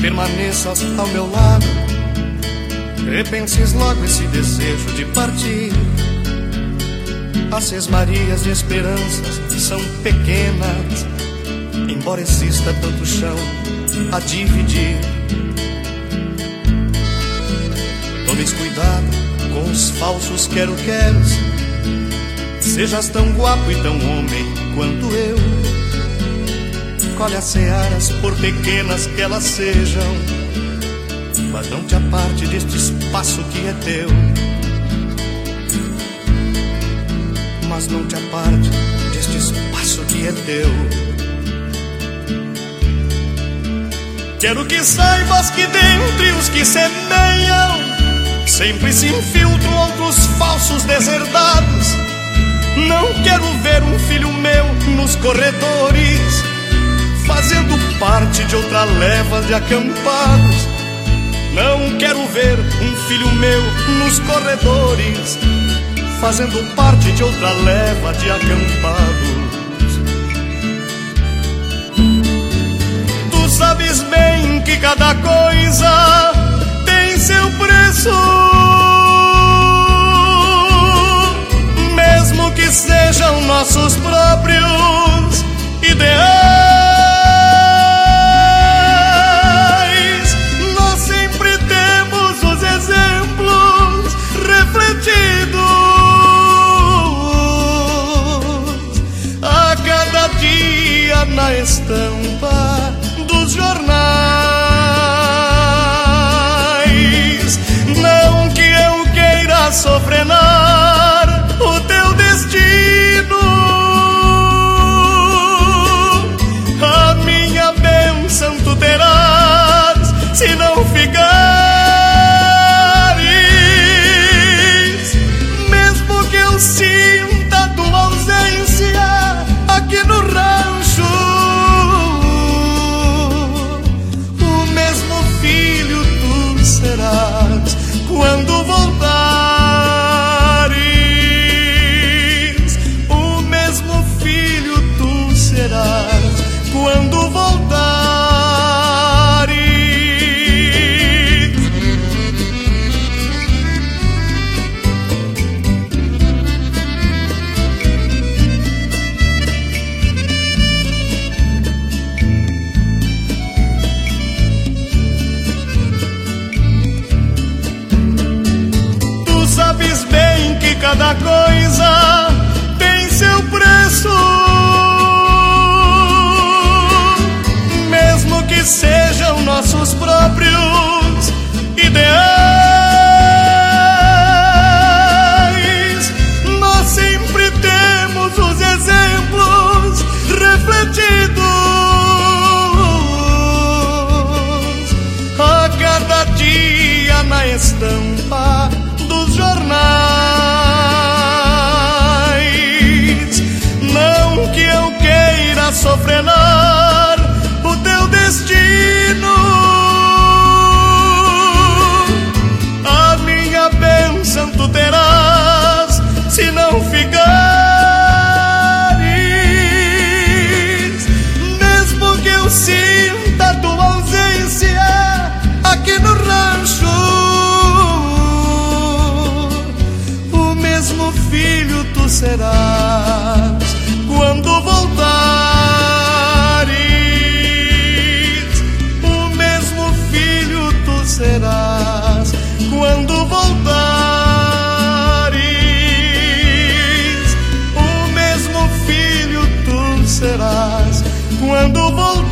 permaneças ao meu lado, repenses logo esse desejo de partir. As sesmarias de esperanças são pequenas, embora exista tanto chão a dividir. Tomes cuidado com os falsos quero-queros, sejas tão guapo e tão homem quanto eu. Colhe as searas, por pequenas que elas sejam, mas não te aparte deste espaço que é teu. Mas não te aparte deste espaço que é teu. Quero que saibas que dentre os que semeiam sempre se infiltram outros falsos deserdados. Não quero ver um filho meu nos corredores fazendo parte de outra leva de acampados. Não quero ver um filho meu nos corredores fazendo parte de outra leva de acampados. Tu sabes bem que cada coisa tem seu preço, mesmo que sejam nossos próprios ideais. Nós sempre temos os exemplos refletidos a cada dia na estampa dos jornais. Não que eu queira sofrenar o teu destino, a minha bênção tu terás se não ficares, mesmo que eu sinta tua ausência aqui no rancho. O mesmo filho tu serás quando voltares. O mesmo filho tu serás quando voltares. Tu sabes bem que cada coisa tem seu preço, mesmo que sejam nossos próprios ideais. Nós sempre temos os exemplos refletidos a cada dia na estampa dos jornais. Não que eu queira sofrenar o teu destino, a minha bênção tu terás se não ficares, mesmo que eu sinta tua ausência aqui no rancho. O mesmo filho tu serás quando voltares. O mesmo filho tu serás quando voltares. O mesmo filho tu serás quando voltares.